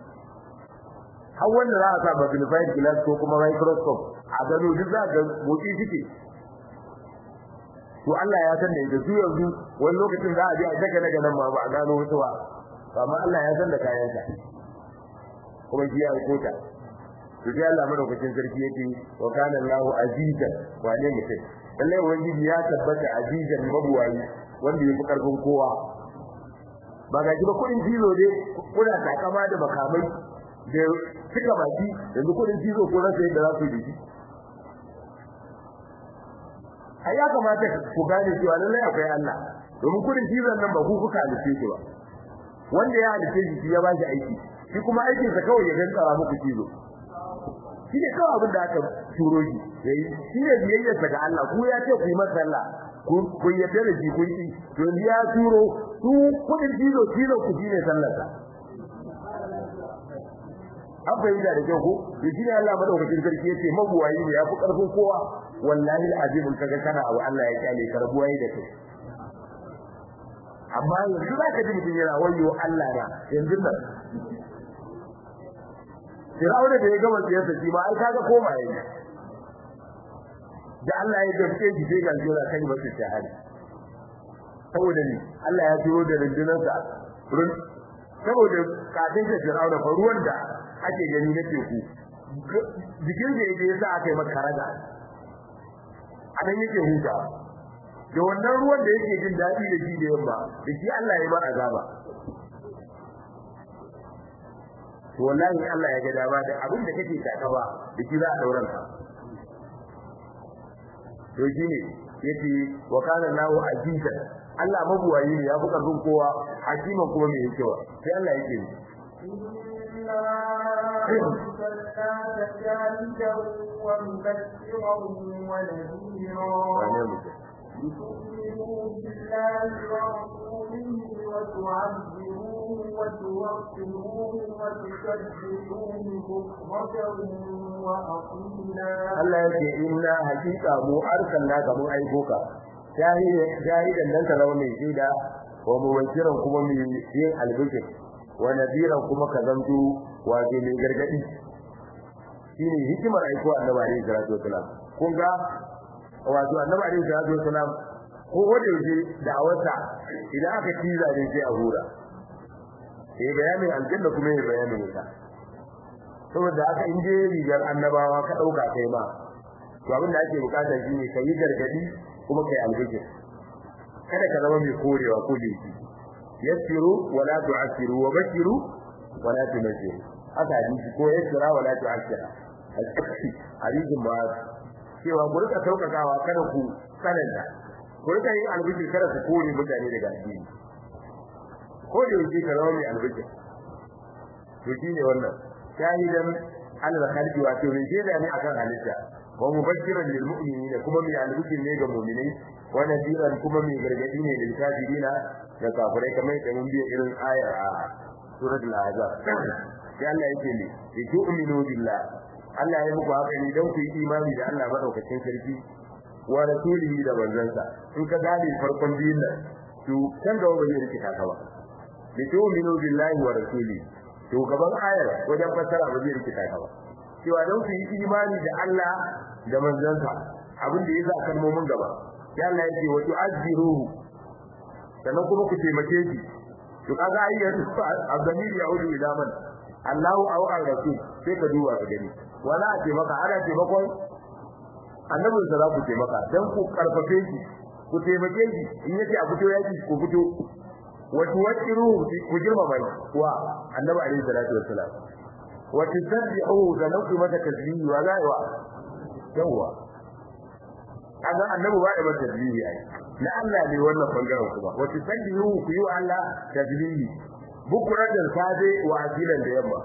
har wanda za a sa magnified glass ko kuma microscope a gano duk za ga boci suke to Allah ya san da ita su yanzu wani lokacin za a je a daga daga nan ma ba a gano wasu ba amma Allah ya san da kayansa kuma shi ya aiko ta to sai Allah madaukakin sarki yake wa kana Allahu azizan wane mutum lalle ubangiji ya tabbata azizan mabuwayi wanda yafi karfin kowa ba ga ji ba kudin jizo ne kuna takama da makamai da suka baki yanzu kudin jizo ko rasa yadda za su yi ai ya kamata ku gane cewa lalle akwai Allah domin kudin jizon nan ba ku kuka halice shi ba wanda ya halice shi ya ba shi aiki shi kuma aikin sa kawai ya dantsara muku jizo shi ne kawai abin da aka turo shi yayi shi ne biyayyar ga Allah ku ya ce ku yi masa Allah ku yadda da shi kun yi to ya turo su kudin jizo ku shi ne sallarsa an fahimta da kyau ko to shi ne Allah madaukakin sarki yace mabuwayi ne ya fi karfin kowa wallahi alazim kaga kana abu Allah ya kyale ka rabuwayi da kai amma yanzu zaka ji mutum yana wayo Allah na yanzu nan Fir'auna da ya gama siyasa shi ma ai kaga koma yayi da Allah ya gaske shi sai ga jira kai ba su shahada saboda ni Allah ya turo da rundunarsa saboda kafin da Fir'auna fa ruwan da ake gani na teku jikin da yake yasa aka yi maka raga anan yake huta da wannan ruwan da yake jin dadi da shi da yamma da shi Allah ya ba azaba to wallahi Allah ya ga dama da abin da kake takaba da shi za a dauran ka to shine yace wa kana Allahu azizan Allah mabuwayi ne ya fi karfin kowa hakiman kuma mai hikima sai Allah yake لتؤمنوا بالله ورسوله وتعذروه وتوقروه وتكبروه بكرة وأصيلا. الله يقول إنا حقيقة مو أرسلناك مو أيكوك شاهدا لن تروا من شيدا ومبشرا كما من البشر ونذيرا كما كذبت وفي من غرغدي shine hikimar aiko annabi alaihi salatu wasalam kun ga wato annabi alaihi salatu wasalam ko wanda yake da'awarsa idan aka tiza ne sai a hura sai bayanin aljanna kuma ya bayanin wuta saboda aka inje rigar annabawa ka dauka kai ma to abin da ake bukata shine kai gargadi kuma kai albishir kada ka zama mai korewa ko laifi yasiru wala tu'asiru wa bashiru wala tunasiru haka hadisi ko yasira wala tu'asira hadisin ba cewa ku rika saukakawa kada ku sananta ku rika yin albishir kada ku kore mutane daga addini ko da yake ka zama mai albishir to shine wannan shahidan al-khalqi wa to ne da ne akan halitta wa mubashiran lil mu'minina kuma mai albishir ne ga mu'minai wa nadiran kuma mai gargadi ne lil kafirina da kafirai kamar da mun biya irin ayar a suratul ahzab sai Allah yake ne tu'minu billah Allah ya muku haka ne don ku yi imani da Allah madaukakin sarki wa rasulihi da manzansa in ka gane farkon biyun nan to kan da wani yake kaka ba tu'minu billahi wa rasulihi to gaban ayar wajen fassara ba zai rike kaka ba cewa don ku yi imani da Allah da manzansa abin da yasa kalmomin gaba sai Allah yake wa tu'azziruhu sannan kuma ku taimake shi to kaga ayyatu azamiri yaudu ila man Allahu au ar-rasul sai ka duba ka gani wala ce maka ana ce bakon annabin sa za ku ce maka dan ku karfafe shi ku taimake shi in yace a fito yaki ku fito wa tuwakkiru ku girma bai wa annabi alaihi salatu wassalam wa tasbihu da nauki mata tasbihi wa la yawa kaga annabi ba da tasbihi ai na Allah ne wannan bangaren kuma wa tasbihu ku yi Allah tasbihi bukurar da safe wa asilan da yamma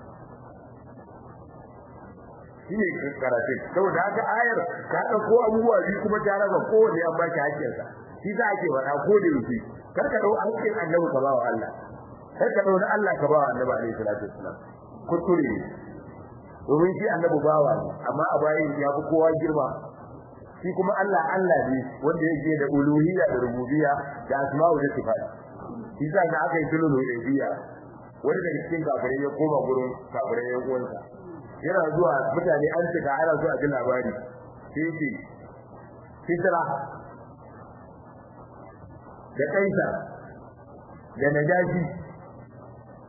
shine karatu saboda haka ayar ka dauko abubuwa bi kuma ta raba kowanne an baki hakkin sa shi za ake wada ko da yake karka dau hakkin annabi ka bawa Allah karka dau Allah ka bawa annabi alaihi salatu wassalam kuturi domin shi annabi bawa amma a bayin ya fi kowa girma shi kuma Allah ne wanda yake da uluhiyya da rububiyya da asma'u da sifat shi za ka aka yi sulhu da biya wani daga cikin kafirai ya koma gurin kafirai ya uwansa yana zuwa mutane an cika ana zuwa jin labari sai ce fitra da kaisa da najashi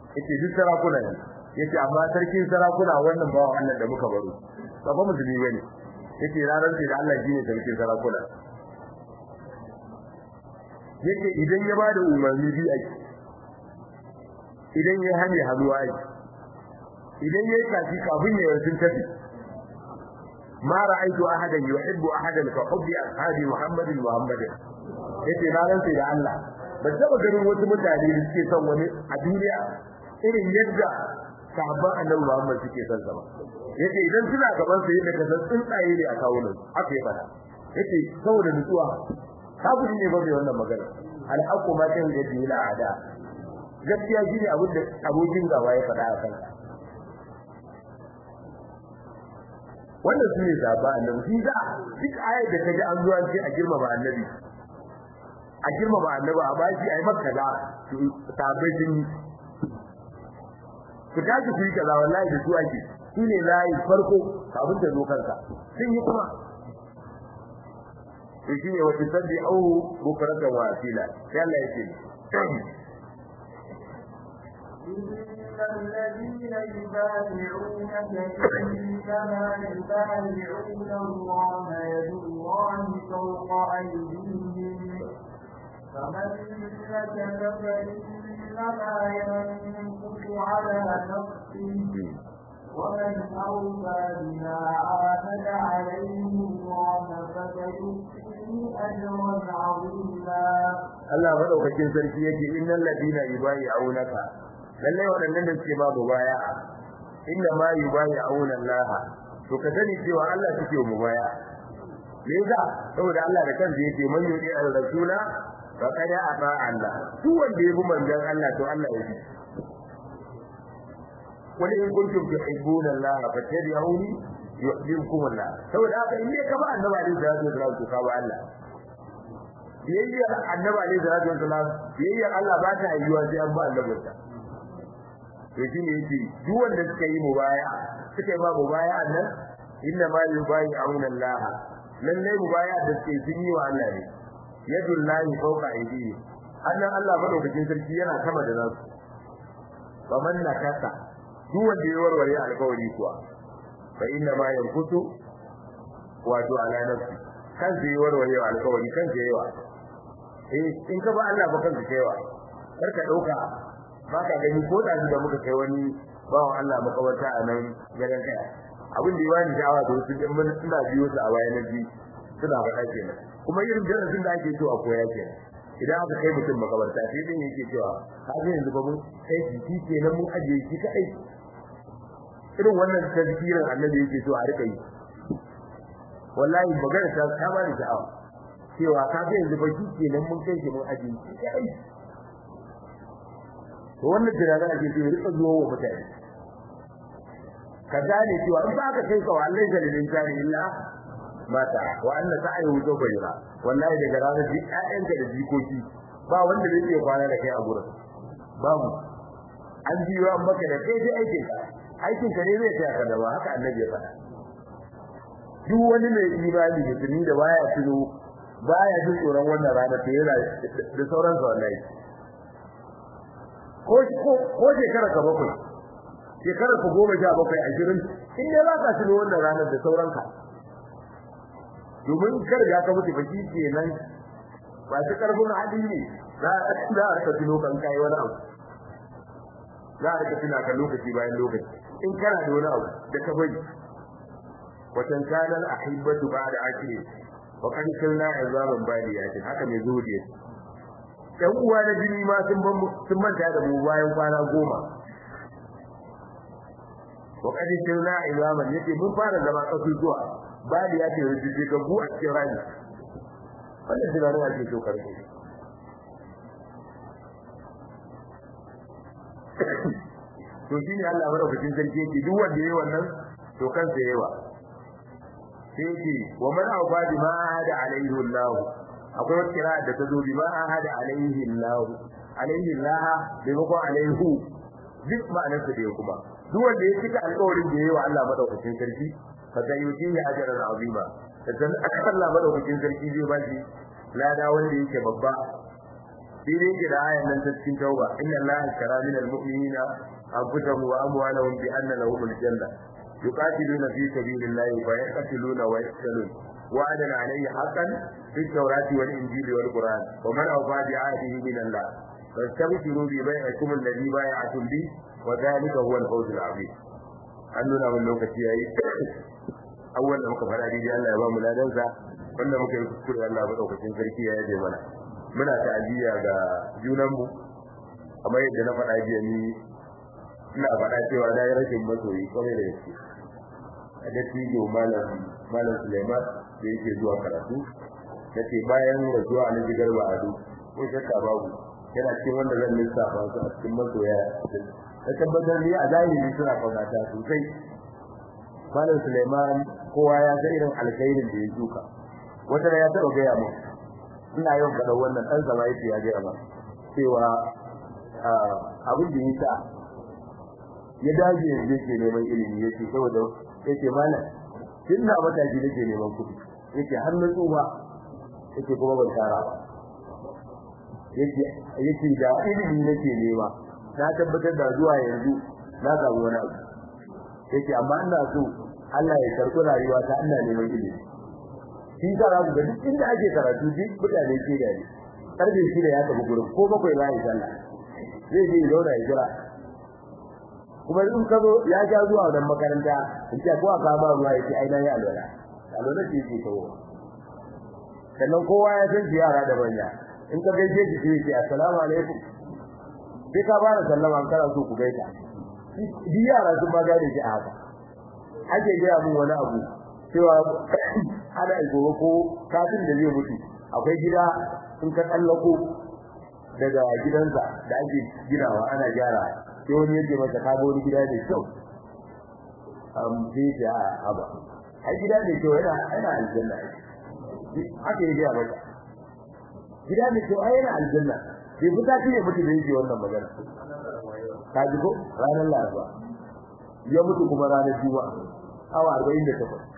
yace duk sarakuna ne yace amma sarkin sarakuna wannan bawan Allah da muka baro ba ba musulmi bane yace ranar da Allah shine sarkin sarakuna yace idan ya bada umarni bi ake idan ya hane haluwa ake idan yayi kafi kafin ya yarda tafi ma ra'aytu ahadan yuhibbu ahadan ka hubbi ashabi muhammadin yace ranar da Allah ba taba ganin wasu mutane da suke son wani a duniya irin yadda sahabban annabi Muhammad suke son sa ba yace idan suna gaban sa yadda kasan tsuntsaye ne a kawunan aka yi fada yace saboda nutsuwa kafiri ne ba mai wannan magana al-haqqu ma kan da dila ada gaskiya shine abin da abokin gaba ya fada a kan wannan shine zaba annabi shi da duk ayat da kaji an zuwa ce a girmama annabi a bashi ai maka da sabai din ku tashi ku yi kaza wallahi da su ake shine layi farko abin da zo kanka sun yi kuma to shine wata sabbi au bukrata wa asila sai Allah yake الذين يبايعونك إنما يبايعون الله يد الله فوق أيديهم فمن نكث فإنما ينكث على نفسه ومن أوفى بما عاهد عليه الله فسيؤتيه أجرا عظيما. الله مدوكاكين sarki yake innal ladina yubayyi'unaka lalle wadannan da suke babu baya inna ma yubayyi'una Allah to ka sani cewa Allah suke mu baya me yasa saboda Allah da kansa yake man yudi ar-rasula faqad ata Allah duk wanda ya bi manzon Allah to Allah ya bi wani in kuntum tuhibbuna Allah fattabi'uni yuhibbukum Allah saboda haka in ne ka ba annabi da zai to ka ba Allah biyayyar annabi alaihi salatu wasallam biyayyar Allah ba ta ayyuwa sai an ba annabinsa to shine yake duk wanda suka yi mubaya suka yi ba mubaya nan inna ma yubayyi'una Allah lalle mubaya da suke sun yi wa Allah ne yadullahi fawqa aydihi annan Allah madaukakin sarki yana sama da nasu wa man nakasa duk wanda ya warware alƙawari kuwa fa inna ma yankutu wato ala nafsi kan zai warware alƙawari kan zai yawa in ka ba Allah ba kan zai yawa kar ka dauka ba ka gani ko da muka kai wani bawan Allah makabarta a nan garin kaya abin da yawa ni sha'awa da wasu din mun suna biyo su a bayan nabi suna faɗa kenan kuma irin darasin da ake so a koya kenan idan aka kai mutum makabarta sai din yake cewa ka ga yanzu ba mun kai shi kenan mun aje shi kai irin wannan tazkirin annabi yake so a rika yi wallahi magana ta ba ni sha'awa cewa ka ga yanzu ba shi kenan mun kai shi mun aje shi kai to wannan tunanin ake so ya rika zuwa wa mutane ka gane cewa in ba ka kai ka wallahi zalilin kare illa mata wa anna sa'ayu zubayra wallahi daga ranar duk ƴaƴanka da jikoki ba wanda zai iya kwana da kai a gurin babu an biyo an maka da kai dai aikin ka ne zai tsaya ka da ba haka annabi ya faɗa duk wani mai imani da tuni da baya tuno baya jin tsoron wannan rana to yana da sauran sa wallahi ko shekara ka bakwai shekara ka 17 20 in dai ba ka tuno wannan ranar da sauran ka domin kar ya ka mutu baki kenan ba shi karfin hali ne za a ka tuno kan kai wani abu za a ka tuna ka lokaci bayan lokaci in kana da wani abu da ka bari watan kana al-ahibbatu ba'da akli wa qad kunna azaban baliyatin haka mai zuhudi yake dan uwa na jini ma sun manta da mu bayan kwana 10 wa qad kunna azaban yake mun fara zama kasu zuwa bali ya ce rubuce ga bu a cikin rani wannan tunanin ake so karfe to shine Allah madaukakin sarki yake duk wanda yayi wannan to kansa yawa sai yake wa man awfa bima hada alaihi Allah akwai wata kira da ta zo bima hada alaihi Allah alaihi Allah bai ko alaihu duk ma'anar sa da kuma duk wanda ya cika alƙawarin da yayi wa Allah madaukakin sarki fadayuti ya ajran azima dan Allah madaukakin sarki zai ba shi lada wanda yake babba dai ke da ayan nan ta cikin tauba inna allaha shara min almu'minina anfusahum wa amwalahum bi anna lahum aljanna yuqatiluna fi sabilillahi fa yaqtuluna wa yaqtalun wa'adan alayhi haqqan fi at-taurati wal injili wal qur'an wa man awfa bi ahdihi min allah fastabshiru bi bai'ikum alladhi bai'atum bi wa dhalika huwa al-fawz al-'azim an nuna mun lokaci yayi awwal da muka fara dai Allah ya ba mu ladansa wanda muka yi kuskure Allah madaukakin sarki ya yaje mana muna ta'aziyya ga junanmu kamar yadda na faɗa jiya ni ina faɗa cewa na yi rashin masoyi kwarai da gaske a dattijo malam Suleiman da yake zuwa karatu na ce bayan rasuwa a naji garba ado ko shakka babu yana cikin wanda zan lissafa su a cikin masoya na tabbatar ni a zahiri suna kaunata sosai malam Suleiman kowa ya ga irin alkhairin da ya shuka wata ya taɓa gaya mun ina yau ga wannan dan zama yake ya ga ba cewa abin da yasa ya dage yanzu yake neman ilimi yake saboda yake malam tunda mataki nake neman kudi yake har na tsuba yake kuma ban tara ba yake da ilimi nake nema na tabbatar da zuwa yanzu na samu wani abu yake amma ina so Allah ya karɓi rayuwa ta ina neman ilimi shi da rabu da duk inda ake karatu duk mutane ke da ni karbe shi da ya tafi gurin ko bakwai ba ya sallah zai je zauna ya jira kuma in ka zo ya ja zuwa wannan makaranta in ce ko aka ba ruwa yake ai na yi alwala ce yake kawo sannan kowa ya san ziyara da manya in ka gaishe shi sai ce assalamu alaikum sai ka ba da sallama an kana so ku gaita yara sun ba gane shi a haka ake gaya mun wani abu cewa ana gobe ko kafin da zai mutu akwai gida in ka tsallako daga gidansa da ake ginawa ana gyara sai wani yake masa ka wani gida ne kyau sai ya aba ai gida ne kyau yana aljanna ake gaya masa gida ne kyau ai yana aljanna sai fita shi ne mutu da yake wannan magana ka ji ko ranar laraba ya mutu kuma ranar juma'a awa 48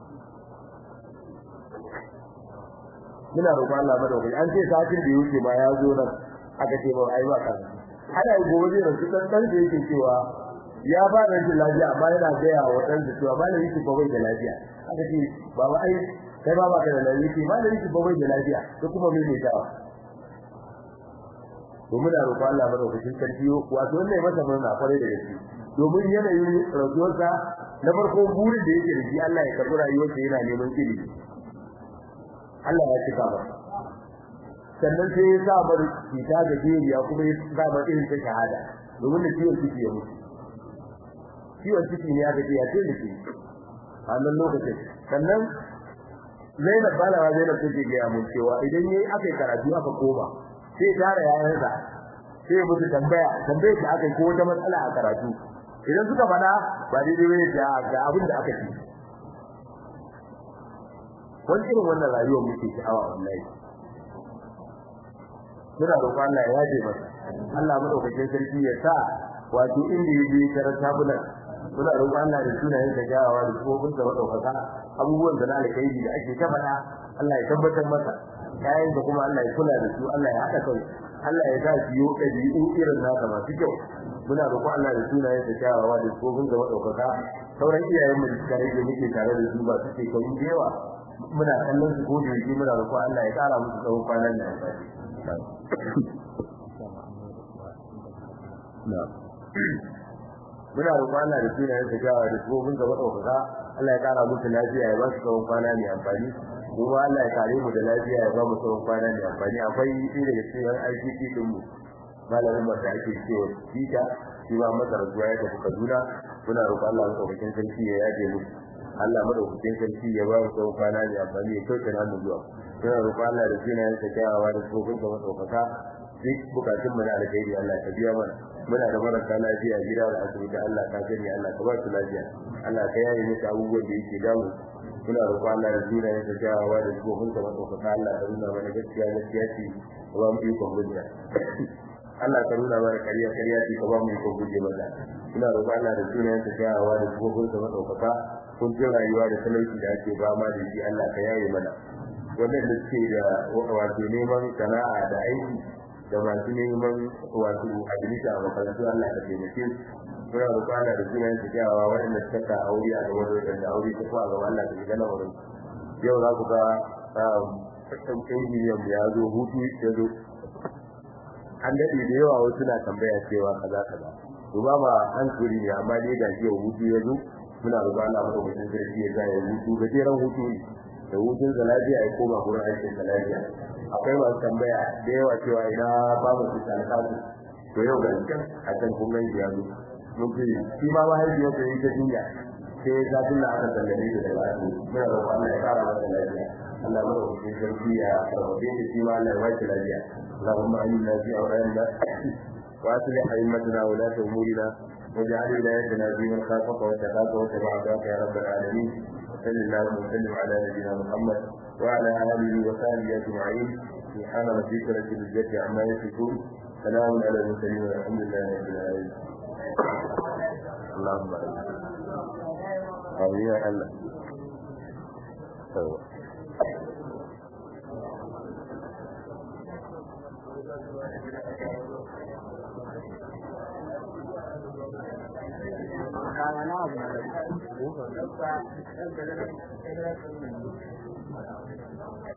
muna roƙon Allah madaukaki an ce satin da yake ma ya zo nan aka ce ba ai ba kan ana yi gobe da su dan da yake cewa ya ba da lafiya amma yana gaya wa dan da cewa malami yake ba bai da lafiya aka ce baba ai kai ba ba ka da lafiya malami yake ba bai da lafiya to kuma me ne tawa to muna roƙon Allah madaukakin sarki wato wannan masa murna kwarai da gaske domin yanayin rayuwarsa na farko burin da yake da shi Allah ya karɓi rayuwarsa yana neman ilimi Allah ya cika ba sannan sai ya sa bar kita da jeriya kuma ya sa bar irin ta shahada domin da ciwon ciki ya mutu ciwon ciki ne aka ce ya ce miki a nan lokacin sannan Zainab balawa Zainab take ga mun cewa idan yayi aka karatu aka koma sai tare yayansa sai mutu tambaya da aka yi ko wata matsala a karatu idan suka fada ba daidai bane ga abin da aka ci wani irin wannan rayuwar muke sha'awa wallahi muna roƙon Allah ya yaje masa Allah madaukakin sarki ya sa wato inda yaje karanta bulan muna roƙon Allah da sunayen sa jawawa da kofin sa madaukaka abubuwan da na alkhairi da ake ta faɗa Allah ya tabbatar masa kayan da kuma Allah ya kula da su Allah ya haɗa kai Allah ya sa su yi ɗabi'u irin nasa masu kyau muna roƙon Allah da sunayen sa jawawa da kofin sa madaukaka sauran iyayen mu da rage muke tare da su ba su ke kai da yawa muna kallon su gode shi muna roƙon Allah ya ƙara musu tsawon kwanan nan muna roƙon Allah da sunayen sa jawawa da kofin sa madaukaka Allah ya ƙara musu lafiya ya ba su tsawon kwana mai amfani kuma Allah ya kare mu da lafiya ya ba mu tsawon kwana mai amfani akwai shi daga cikin ICT din mu malamin mu da ake cewa Tita shi ba masa rasuwa ya tafi Kaduna muna roƙon Allah madaukakin sarki ya yaje mu Allah madaukakin sarki ya ba mu tsawon kwana mai amfani ya kauce na mu zuwa muna roƙon Allah da sunayen sa jawawa da kofin sa madaukaka duk bukatun mu na alkhairi Allah ka biya mana muna da marasa lafiya gida da asibiti Allah ka sani Allah ka ba su lafiya Allah ka yaye musu abubuwan da yake damu muna roƙon Allah da sunayen sa jawawa da kofin sa madaukaka Allah ka nuna mana gaskiya ce ba mu iko hujja Allah ka nuna mana kariya ce ka ba mu iko hujja mata muna roƙon Allah da sunayen sa jawawa da kofin sa madaukaka kun ji rayuwa da talauci da ake ba ma da shi Allah ka yaye mana wannan da suke da wato neman sana'a da aiki da masu neman wato admission a makarantu Allah ka taimake muna roƙon Allah da sunan su kyawawa waɗanda suka ta aure a gaban da aure ta kwa gaban Allah da shiga lamarin yau za ku ga injiniyan ya zo hutu ya zo an daɗe da yawa wasu na tambaya cewa kaza kaza to ba ma hankali ne amma dai ga yau hutu ya zo muna roƙon Allah maka mutum sarki ya ya hutu gajeren hutu ne da hutun da lafiya ya koma gurin aikin da lafiya akwai masu tambaya da yawa cewa ina ba mu su alƙasu to yau ga cikin a can kun gan ya zo mun ce shi ma mahaifiyar ta yi ta jinya sai ya tun da aka sallame ta da lafiya muna roƙon Allah ya ƙara masa lafiya Allah maka mutum sarki ya karɓe da shi ma Allah ya ba lafiya اللهم آمنا في أوطاننا وأصلح أئمتنا ولاة أمورنا واجعل ولايتنا في من خافك واتقاك واتبع رضاك يا رب العالمين وصل اللهم وسلم على نبينا محمد وعلى آله وصحبه أجمعين سبحان ربك رب العزة عما يصفون سلام على المرسلين والحمد لله رب العالمين اللهم آمين يا الله